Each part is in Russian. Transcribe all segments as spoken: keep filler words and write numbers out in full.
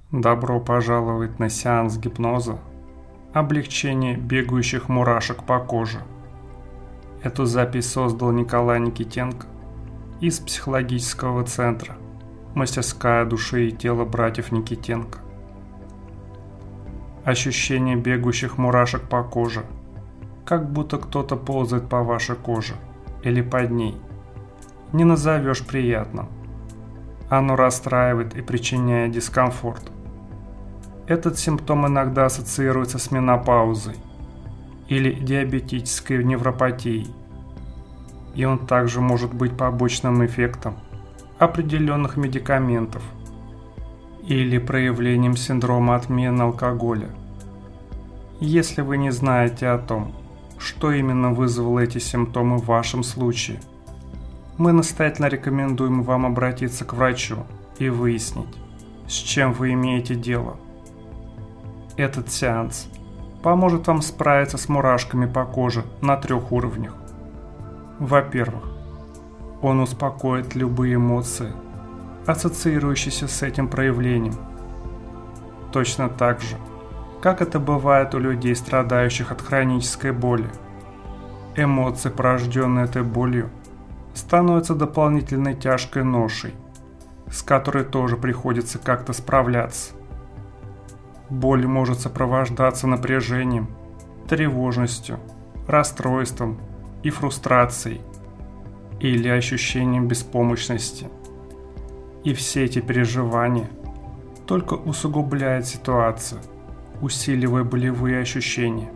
Добро пожаловать на сеанс гипноза «Облегчение бегающих мурашек по коже». Эту запись создал Николай Никитенко из психологического центра «Мастерская души и тела братьев Никитенко». Ощущение бегающих мурашек по коже, как будто кто-то ползает по вашей коже или под ней, не назовешь приятным. Оно расстраивает и причиняет дискомфорт. Этот симптом иногда ассоциируется с менопаузой или диабетической невропатией, и он также может быть побочным эффектом определенных медикаментов или проявлением синдрома отмены алкоголя. Если вы не знаете о том, что именно вызвало эти симптомы в вашем случае, мы настоятельно рекомендуем вам обратиться к врачу и выяснить, с чем вы имеете дело. Этот сеанс поможет вам справиться с мурашками по коже на трех уровнях. Во-первых, он успокоит любые эмоции, ассоциирующиеся с этим проявлением. Точно так же, как это бывает у людей, страдающих от хронической боли. Эмоции, порожденные этой болью, становятся дополнительной тяжкой ношей, с которой тоже приходится как-то справляться. Боль может сопровождаться напряжением, тревожностью, расстройством и фрустрацией или ощущением беспомощности. И все эти переживания только усугубляют ситуацию, усиливая болевые ощущения.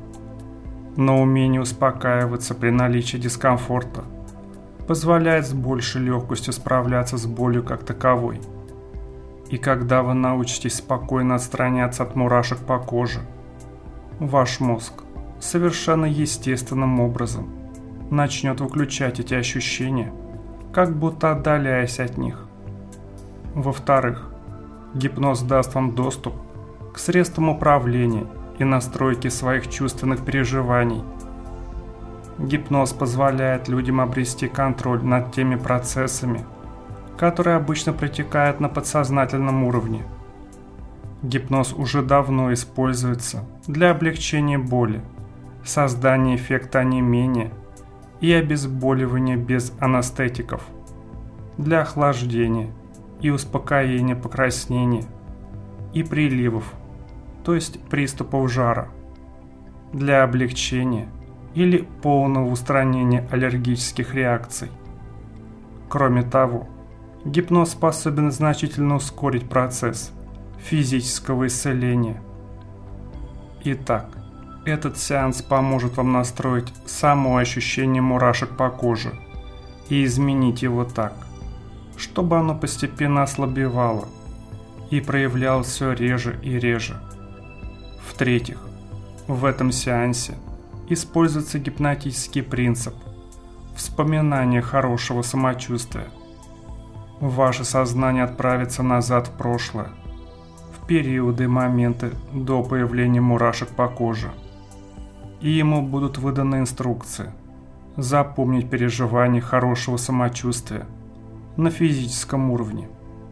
Но умение успокаиваться при наличии дискомфорта позволяет с большей легкостью справляться с болью как таковой. И когда вы научитесь спокойно отстраняться от мурашек по коже, ваш мозг совершенно естественным образом начнет выключать эти ощущения, как будто отдаляясь от них. Во-вторых, гипноз даст вам доступ к средствам управления и настройки своих чувственных переживаний. Гипноз позволяет людям обрести контроль над теми процессами, которые обычно протекают на подсознательном уровне. Гипноз уже давно используется для облегчения боли, создания эффекта онемения и обезболивания без анестетиков, для охлаждения и успокоения покраснения и приливов, то есть приступов жара, для облегчения или полного устранения аллергических реакций. Кроме того, гипноз способен значительно ускорить процесс физического исцеления. Итак, этот сеанс поможет вам настроить само ощущение мурашек по коже и изменить его так, чтобы оно постепенно ослабевало и проявлялось все реже и реже. В-третьих, в этом сеансе используется гипнотический принцип вспоминания хорошего самочувствия. Ваше сознание отправится назад в прошлое, в периоды и моменты до появления мурашек по коже, и ему будут выданы инструкции запомнить переживания хорошего самочувствия на физическом уровне.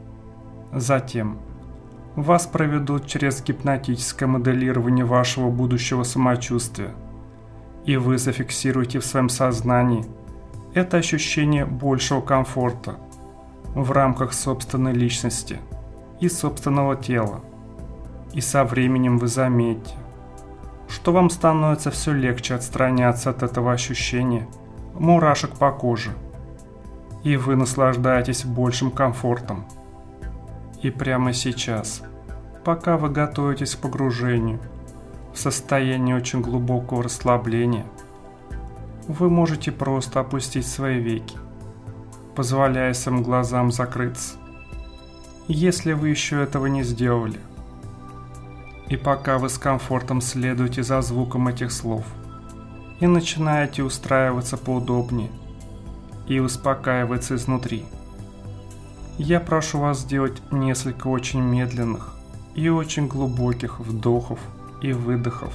Затем вас проведут через гипнотическое моделирование вашего будущего самочувствия, и вы зафиксируете в своем сознании это ощущение большего комфорта в рамках собственной личности и собственного тела. И со временем вы заметите, что вам становится все легче отстраняться от этого ощущения мурашек по коже, и вы наслаждаетесь большим комфортом. И прямо сейчас, пока вы готовитесь к погружению в состояние очень глубокого расслабления, вы можете просто опустить свои веки, позволяя своим глазам закрыться, если вы еще этого не сделали. И пока вы с комфортом следуете за звуком этих слов и начинаете устраиваться поудобнее и успокаиваться изнутри, я прошу вас сделать несколько очень медленных и очень глубоких вдохов и выдохов.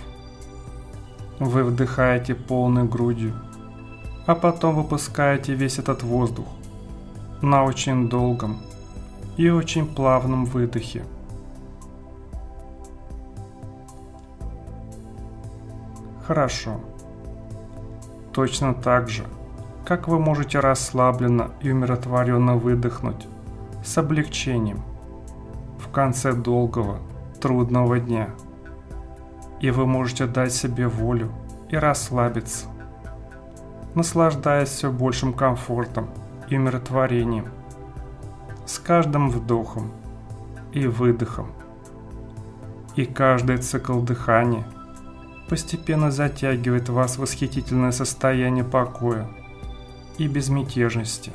Вы вдыхаете полной грудью, а потом выпускаете весь этот воздух на очень долгом и очень плавном выдохе. Хорошо. Точно так же, как вы можете расслабленно и умиротворенно выдохнуть с облегчением в конце долгого, трудного дня. И вы можете дать себе волю и расслабиться, наслаждаясь все большим комфортом и умиротворением с каждым вдохом и выдохом. И каждый цикл дыхания постепенно затягивает вас в восхитительное состояние покоя и безмятежности.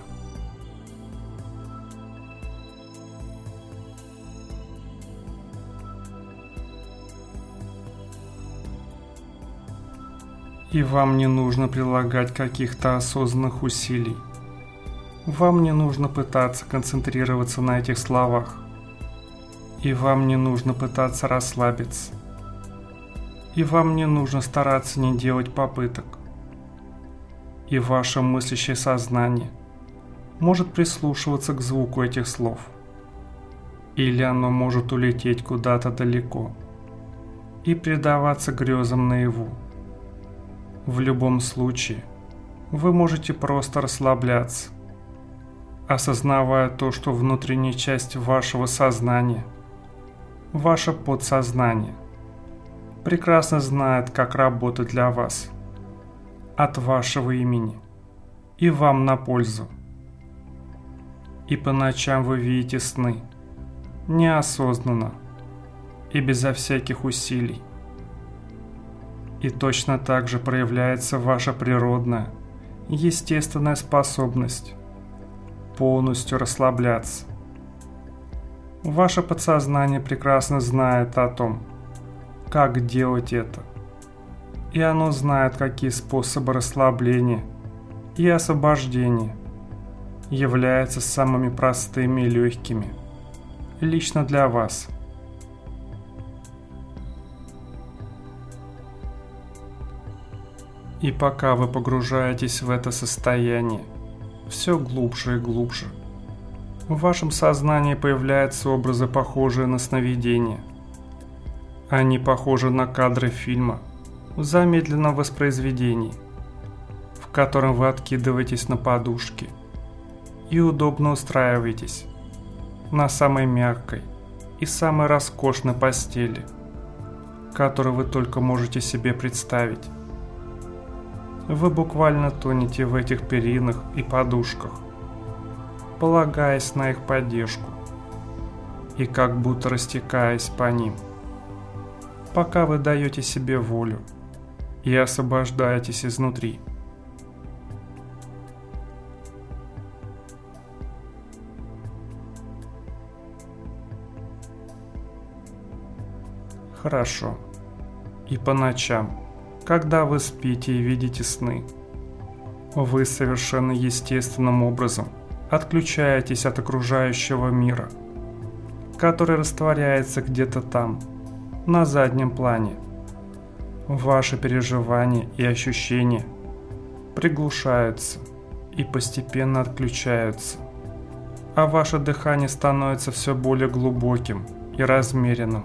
И вам не нужно прилагать каких-то осознанных усилий. Вам не нужно пытаться концентрироваться на этих словах. И вам не нужно пытаться расслабиться. И вам не нужно стараться не делать попыток. И ваше мыслящее сознание может прислушиваться к звуку этих слов. Или оно может улететь куда-то далеко и предаваться грезам наяву. В любом случае, вы можете просто расслабляться, осознавая то, что внутренняя часть вашего сознания, ваше подсознание, прекрасно знает, как работать для вас, от вашего имени, и вам на пользу. И по ночам вы видите сны, неосознанно и безо всяких усилий. И точно так же проявляется ваша природная, естественная способность полностью расслабляться. Ваше подсознание прекрасно знает о том, как делать это. И оно знает, какие способы расслабления и освобождения являются самыми простыми и легкими лично для вас. И пока вы погружаетесь в это состояние все глубже и глубже, в вашем сознании появляются образы, похожие на сновидения. Они похожи на кадры фильма в замедленном воспроизведении, в котором вы откидываетесь на подушки и удобно устраиваетесь на самой мягкой и самой роскошной постели, которую вы только можете себе представить. Вы буквально тонете в этих перинах и подушках, полагаясь на их поддержку и как будто растекаясь по ним, пока вы даете себе волю и освобождаетесь изнутри. Хорошо. И по ночам, когда вы спите и видите сны, вы совершенно естественным образом отключаетесь от окружающего мира, который растворяется где-то там, на заднем плане. Ваши переживания и ощущения приглушаются и постепенно отключаются, а ваше дыхание становится все более глубоким и размеренным.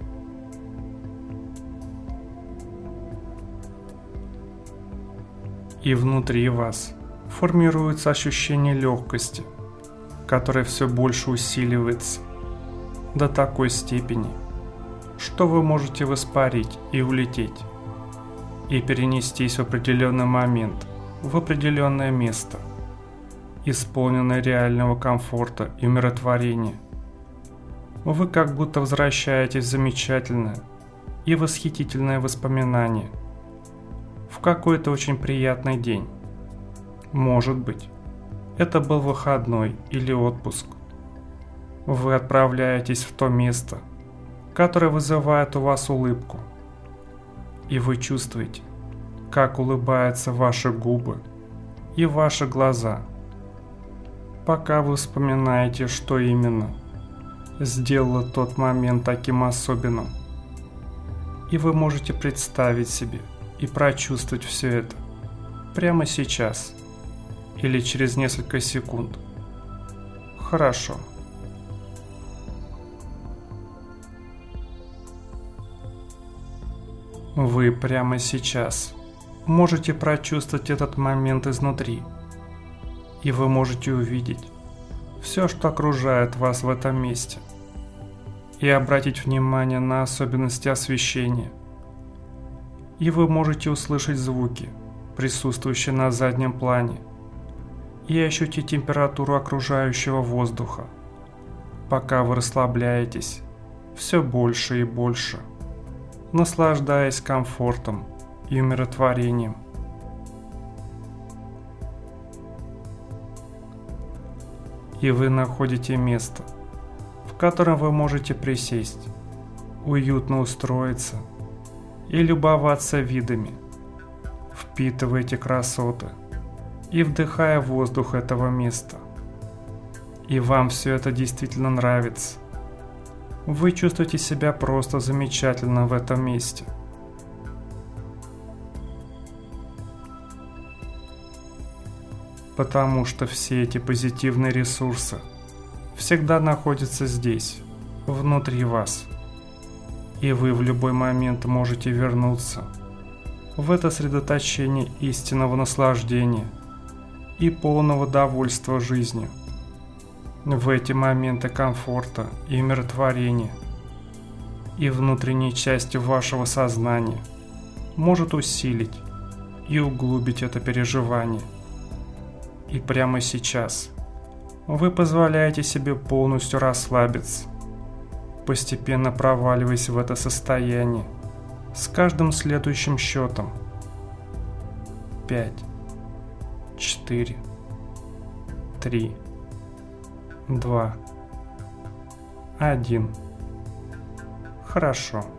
И внутри вас формируется ощущение легкости, которое все больше усиливается до такой степени, что вы можете воспарить и улететь, и перенестись в определенный момент, в определенное место, исполненное реального комфорта и умиротворения. Вы как будто возвращаетесь в замечательное и восхитительное воспоминание, в какой-то очень приятный день. Может быть, это был выходной или отпуск. Вы отправляетесь в то место, которое вызывает у вас улыбку, и вы чувствуете, как улыбаются ваши губы и ваши глаза, пока вы вспоминаете, что именно сделало тот момент таким особенным. И вы можете представить себе и прочувствовать все это прямо сейчас или через несколько секунд. Хорошо. Вы прямо сейчас можете прочувствовать этот момент изнутри, и вы можете увидеть все, что окружает вас в этом месте, и обратить внимание на особенности освещения. И вы можете услышать звуки, присутствующие на заднем плане, и ощутить температуру окружающего воздуха, пока вы расслабляетесь все больше и больше, наслаждаясь комфортом и умиротворением. И вы находите место, в котором вы можете присесть, уютно устроиться и любоваться видами, впитываете красоты и вдыхая воздух этого места. И вам все это действительно нравится. Вы чувствуете себя просто замечательно в этом месте. Потому что все эти позитивные ресурсы всегда находятся здесь, внутри вас. И вы в любой момент можете вернуться в это средоточение истинного наслаждения и полного довольства жизнью. В эти моменты комфорта и умиротворения, и внутренней части вашего сознания может усилить и углубить это переживание. И прямо сейчас вы позволяете себе полностью расслабиться, постепенно проваливаясь в это состояние с каждым следующим счетом. Пять, четыре, три, два, один. Хорошо.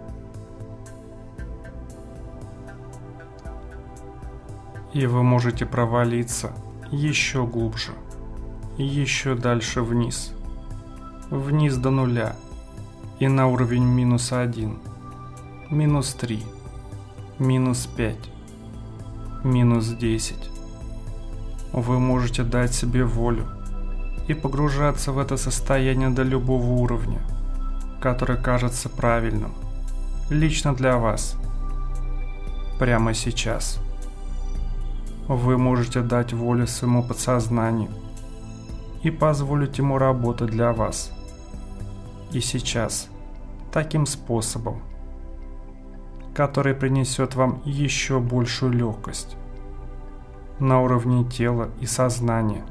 И вы можете провалиться еще глубже, еще дальше вниз, вниз до нуля и на уровень минус один, минус три, минус пять, минус десять. Вы можете дать себе волю и погружаться в это состояние до любого уровня, который кажется правильным, лично для вас, прямо сейчас. Вы можете дать волю своему подсознанию и позволить ему работать для вас. И сейчас, таким способом, который принесет вам еще большую легкость на уровне тела и сознания.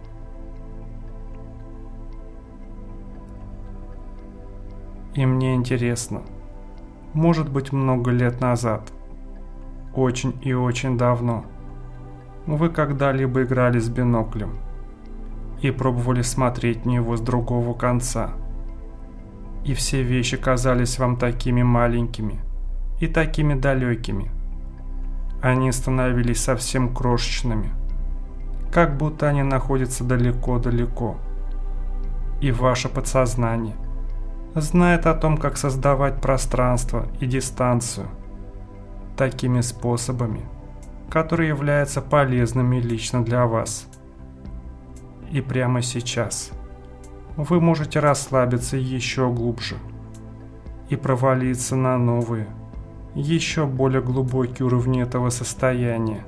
И мне интересно, может быть, много лет назад, очень и очень давно, вы когда-либо играли с биноклем и пробовали смотреть на него с другого конца, и все вещи казались вам такими маленькими и такими далекими. Они становились совсем крошечными, как будто они находятся далеко-далеко. И ваше подсознание знает о том, как создавать пространство и дистанцию такими способами, которые являются полезными лично для вас. И прямо сейчас вы можете расслабиться еще глубже и провалиться на новые, еще более глубокие уровни этого состояния.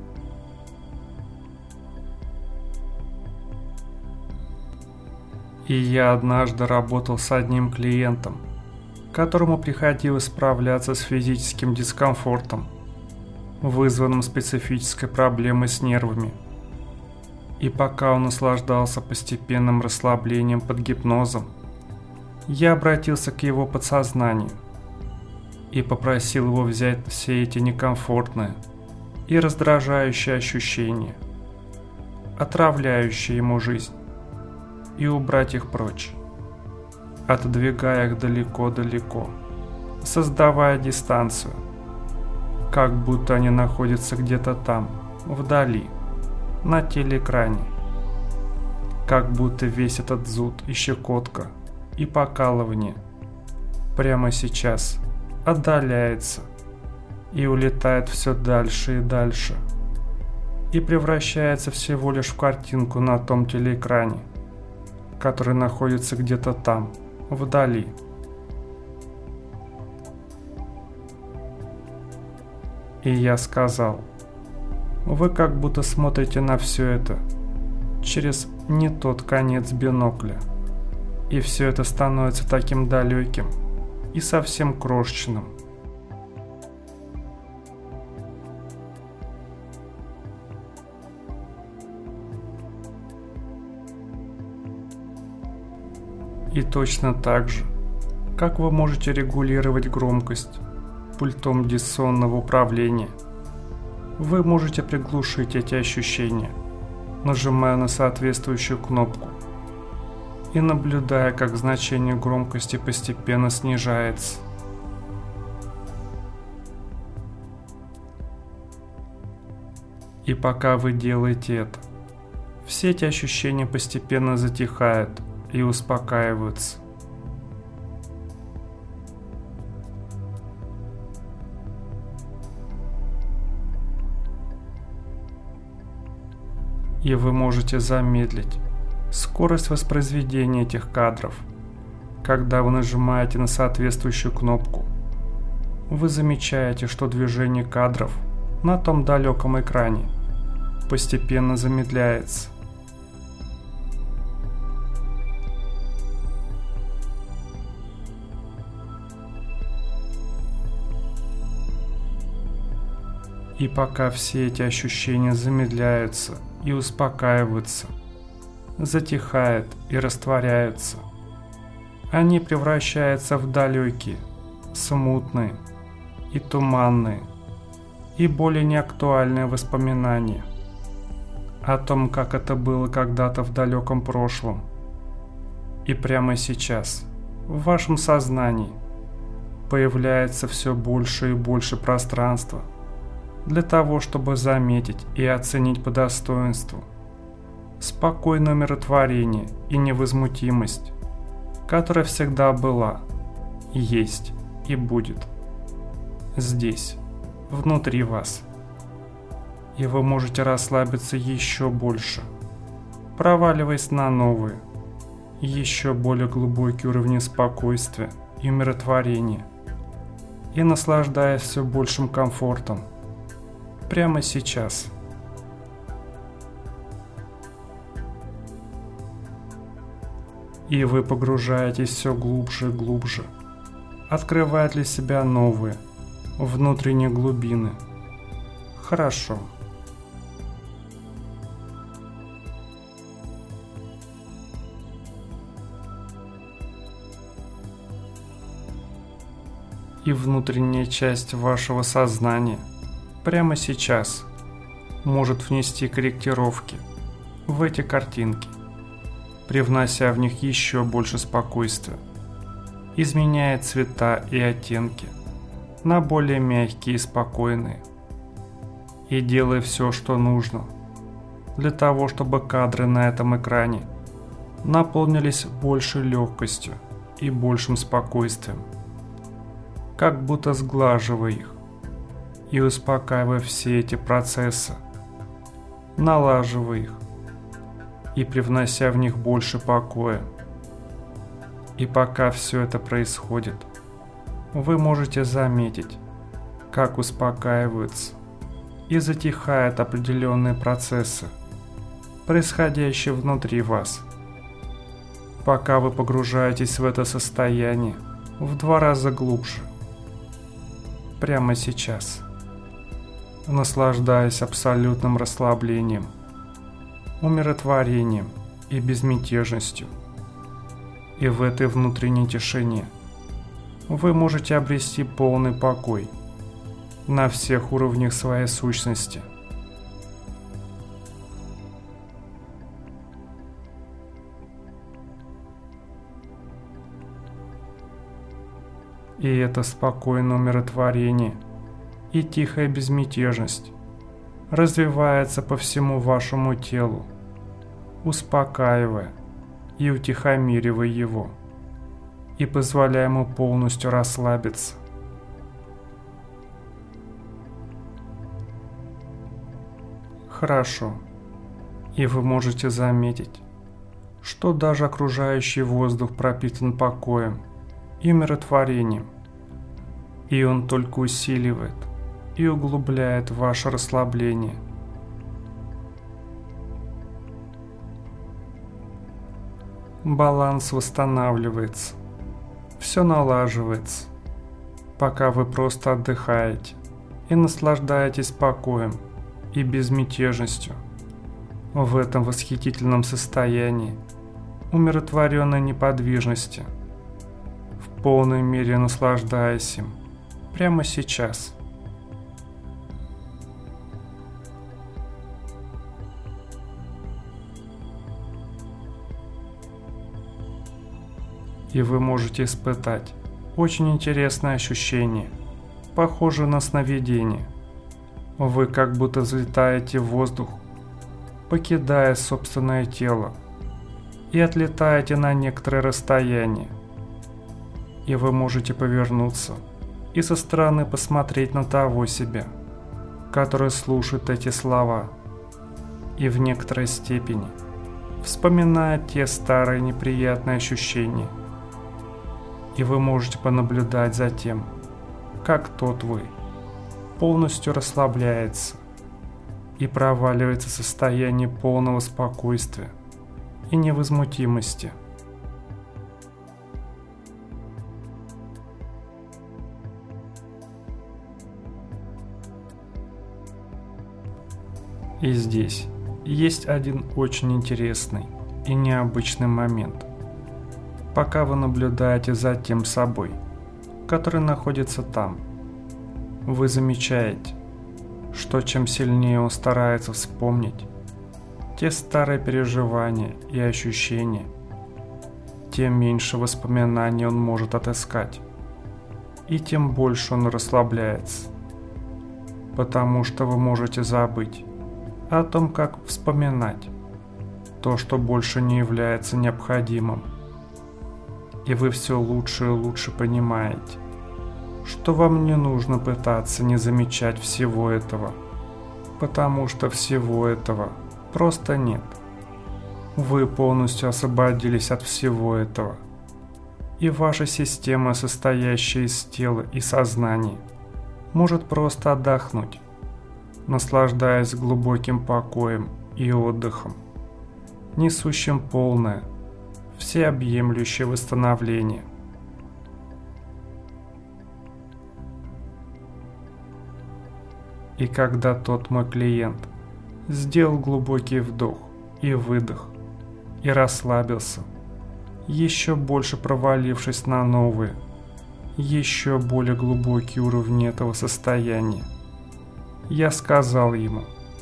И я однажды работал с одним клиентом, которому приходилось справляться с физическим дискомфортом, вызванным специфической проблемой с нервами. И пока он наслаждался постепенным расслаблением под гипнозом, я обратился к его подсознанию и попросил его взять все эти некомфортные и раздражающие ощущения, отравляющие ему жизнь, и убрать их прочь, отодвигая их далеко-далеко, создавая дистанцию, как будто они находятся где-то там, вдали, на телеэкране, как будто весь этот зуд и щекотка и покалывание прямо сейчас отдаляется и улетает все дальше и дальше и превращается всего лишь в картинку на том телеэкране, который находится где-то там, вдали. И я сказал: вы как будто смотрите на все это через не тот конец бинокля. И все это становится таким далеким и совсем крошечным. И точно так же, как вы можете регулировать громкость пультом дистанционного управления, вы можете приглушить эти ощущения, нажимая на соответствующую кнопку и наблюдая, как значение громкости постепенно снижается. И пока вы делаете это, все эти ощущения постепенно затихают и успокаиваются. И вы можете замедлить скорость воспроизведения этих кадров, когда вы нажимаете на соответствующую кнопку. Вы замечаете, что движение кадров на том далеком экране постепенно замедляется. И пока все эти ощущения замедляются и успокаиваются, затихают и растворяются, они превращаются в далекие, смутные и туманные и более неактуальные воспоминания о том, как это было когда-то в далеком прошлом. И прямо сейчас в вашем сознании появляется все больше и больше пространства для того, чтобы заметить и оценить по достоинству спокойное умиротворение и невозмутимость, которая всегда была, есть и будет здесь, внутри вас. И вы можете расслабиться еще больше, проваливаясь на новые, еще более глубокие уровни спокойствия и умиротворения, и наслаждаясь все большим комфортом прямо сейчас. И вы погружаетесь все глубже и глубже, открывая для себя новые, внутренние глубины. Хорошо. И внутренняя часть вашего сознания прямо сейчас может внести корректировки в эти картинки, привнося в них еще больше спокойствия, изменяя цвета и оттенки на более мягкие и спокойные, и делая все, что нужно для того, чтобы кадры на этом экране наполнились большей легкостью и большим спокойствием, как будто сглаживая их и успокаивая все эти процессы, налаживая их и привнося в них больше покоя. И пока все это происходит, вы можете заметить, как успокаиваются и затихают определенные процессы, происходящие внутри вас, пока вы погружаетесь в это состояние в два раза глубже, прямо сейчас, наслаждаясь абсолютным расслаблением, умиротворением и безмятежностью. И в этой внутренней тишине вы можете обрести полный покой на всех уровнях своей сущности. И это спокойное умиротворение и тихая безмятежность развивается по всему вашему телу, успокаивая и утихомиривая его, и позволяя ему полностью расслабиться. Хорошо. И вы можете заметить, что даже окружающий воздух пропитан покоем и умиротворением, и он только усиливает и углубляет ваше расслабление. Баланс восстанавливается, все налаживается, пока вы просто отдыхаете и наслаждаетесь покоем и безмятежностью. В этом восхитительном состоянии умиротворенной неподвижности, в полной мере наслаждаясь им прямо сейчас. И вы можете испытать очень интересное ощущение, похожее на сновидение. Вы как будто взлетаете в воздух, покидая собственное тело, и отлетаете на некоторое расстояние. И вы можете повернуться и со стороны посмотреть на того себя, который слушает эти слова, и в некоторой степени вспоминает те старые неприятные ощущения. И вы можете понаблюдать за тем, как тот вы полностью расслабляется и проваливается в состояние полного спокойствия и невозмутимости. И здесь есть один очень интересный и необычный момент. Пока вы наблюдаете за тем собой, который находится там, вы замечаете, что чем сильнее он старается вспомнить те старые переживания и ощущения, тем меньше воспоминаний он может отыскать, и тем больше он расслабляется, потому что вы можете забыть о том, как вспоминать то, что больше не является необходимым. И вы все лучше и лучше понимаете, что вам не нужно пытаться не замечать всего этого, потому что всего этого просто нет. Вы полностью освободились от всего этого, и ваша система, состоящая из тела и сознания, может просто отдохнуть, наслаждаясь глубоким покоем и отдыхом, несущим полное, всеобъемлющее восстановление. И когда тот мой клиент сделал глубокий вдох и выдох и расслабился, еще больше провалившись на новые, еще более глубокие уровни этого состояния, я сказал ему: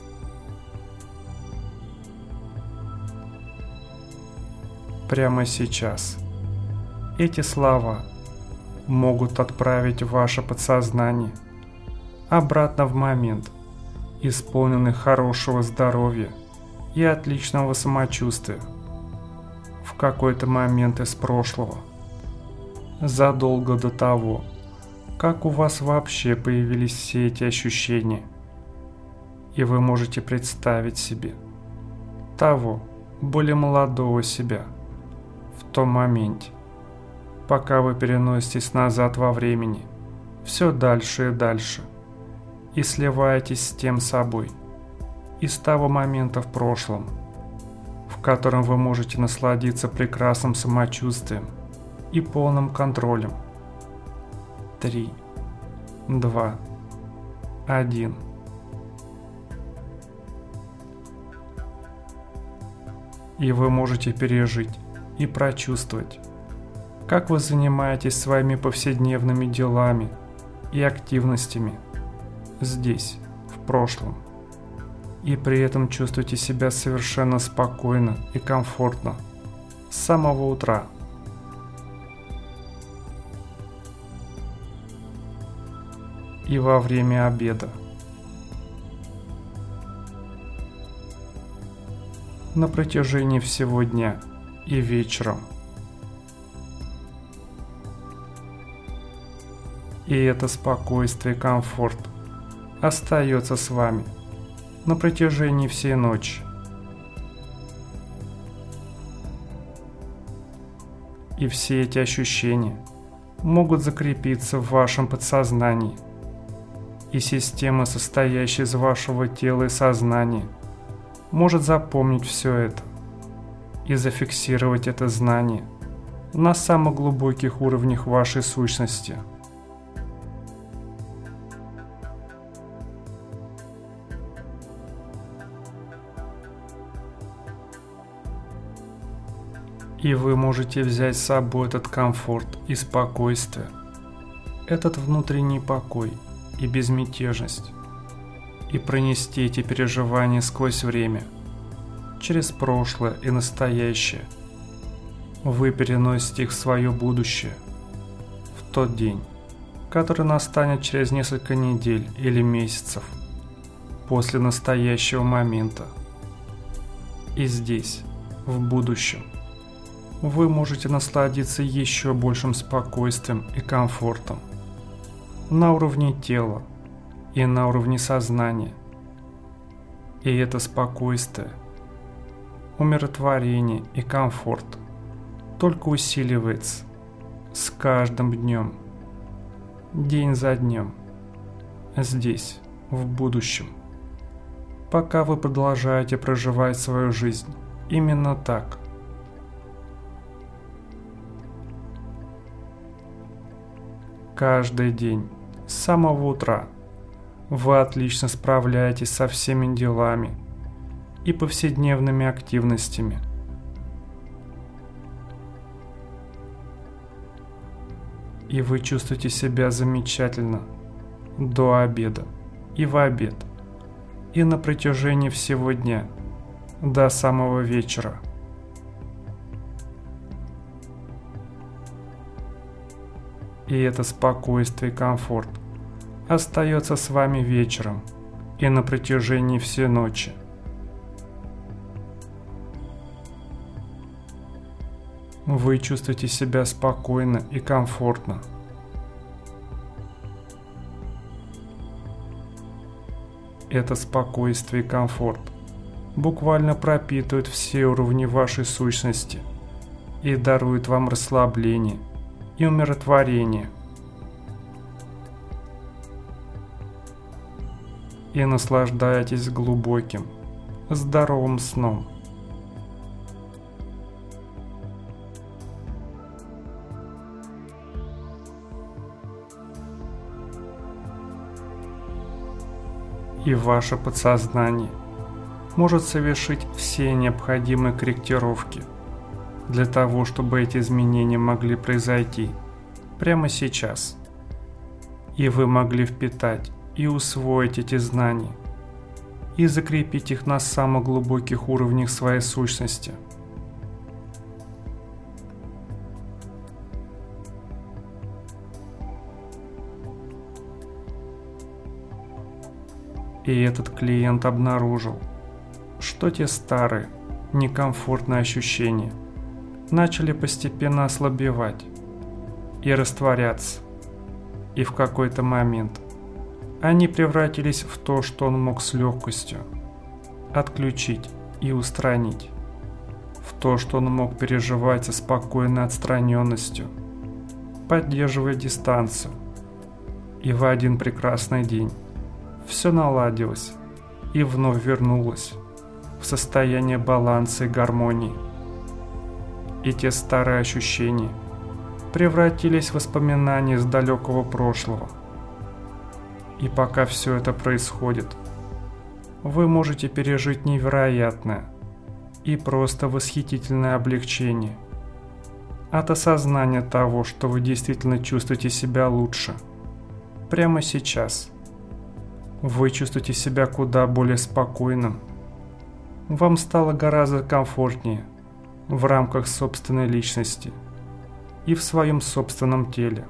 прямо сейчас эти слова могут отправить ваше подсознание обратно в момент, исполненный хорошего здоровья и отличного самочувствия, в какой-то момент из прошлого, задолго до того, как у вас вообще появились все эти ощущения. И вы можете представить себе того более молодого себя в том моменте, пока вы переноситесь назад во времени, все дальше и дальше, и сливаетесь с тем собой из того момента в прошлом, в котором вы можете насладиться прекрасным самочувствием и полным контролем. Три, два, один. И вы можете пережить и прочувствовать, как вы занимаетесь своими повседневными делами и активностями здесь, в прошлом, и при этом чувствуете себя совершенно спокойно и комфортно с самого утра. И во время обеда. На протяжении всего дня и вечером. И это спокойствие и комфорт остается с вами на протяжении всей ночи. И все эти ощущения могут закрепиться в вашем подсознании И система, состоящая из вашего тела и сознания, может запомнить все это и зафиксировать это знание на самых глубоких уровнях вашей сущности. И вы можете взять с собой этот комфорт и спокойствие, этот внутренний покой и безмятежность, и пронести эти переживания сквозь время, через прошлое и настоящее. Вы переносите их в свое будущее, в тот день, который настанет через несколько недель или месяцев после настоящего момента. И здесь, в будущем, вы можете насладиться еще большим спокойствием и комфортом на уровне тела и на уровне сознания. И это спокойствие, умиротворение и комфорт только усиливается с каждым днем, день за днем, здесь, в будущем, пока вы продолжаете проживать свою жизнь именно так. Каждый день, с самого утра, вы отлично справляетесь со всеми делами и повседневными активностями. И вы чувствуете себя замечательно до обеда и в обед, и на протяжении всего дня, до самого вечера. И это спокойствие и комфорт остается с вами вечером и на протяжении всей ночи. Вы чувствуете себя спокойно и комфортно. Это спокойствие и комфорт буквально пропитывают все уровни вашей сущности и даруют вам расслабление и умиротворение. И наслаждайтесь глубоким, здоровым сном. И ваше подсознание может совершить все необходимые корректировки для того, чтобы эти изменения могли произойти прямо сейчас. И вы могли впитать и усвоить эти знания и закрепить их на самых глубоких уровнях своей сущности. И этот клиент обнаружил, что те старые, некомфортные ощущения начали постепенно ослабевать и растворяться, и в какой-то момент они превратились в то, что он мог с легкостью отключить и устранить, в то, что он мог переживать со спокойной отстраненностью, поддерживая дистанцию, и в один прекрасный день все наладилось и вновь вернулось в состояние баланса и гармонии. И те старые ощущения превратились в воспоминания из далекого прошлого. И пока все это происходит, вы можете пережить невероятное и просто восхитительное облегчение от осознания того, что вы действительно чувствуете себя лучше прямо сейчас. Вы чувствуете себя куда более спокойным. Вам стало гораздо комфортнее в рамках собственной личности и в своем собственном теле.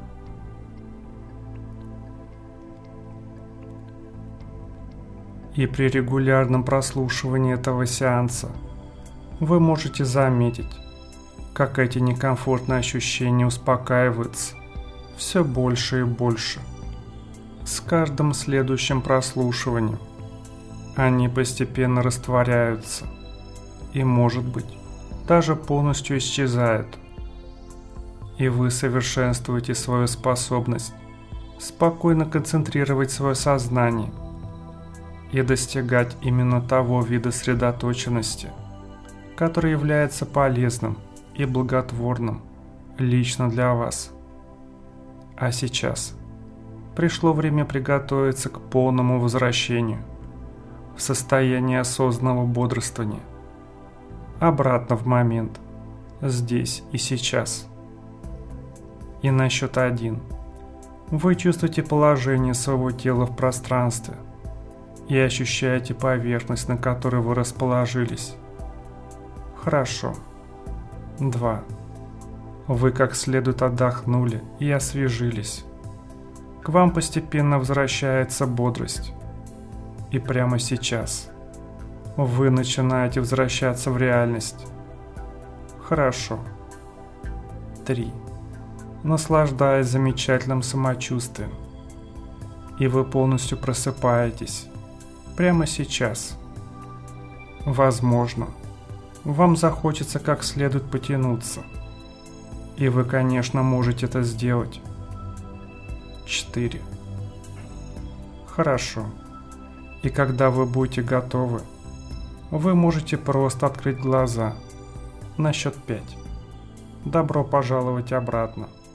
И при регулярном прослушивании этого сеанса вы можете заметить, как эти некомфортные ощущения успокаиваются все больше и больше. С каждым следующим прослушиванием они постепенно растворяются и, может быть, даже полностью исчезают. И вы совершенствуете свою способность спокойно концентрировать свое сознание и достигать именно того вида сосредоточенности, который является полезным и благотворным лично для вас. А сейчас пришло время приготовиться к полному возвращению в состояние осознанного бодрствования, обратно в момент, здесь и сейчас. И на счет один вы чувствуете положение своего тела в пространстве и ощущаете поверхность, на которой вы расположились. Хорошо. Два. Вы как следует отдохнули и освежились. К вам постепенно возвращается бодрость. И прямо сейчас вы начинаете возвращаться в реальность. Хорошо. Три. Наслаждаясь замечательным самочувствием. И вы полностью просыпаетесь. Прямо сейчас. Возможно, вам захочется как следует потянуться. И вы, конечно, можете это сделать. Четыре. Хорошо. И когда вы будете готовы, вы можете просто открыть глаза на счет пять. Добро пожаловать обратно.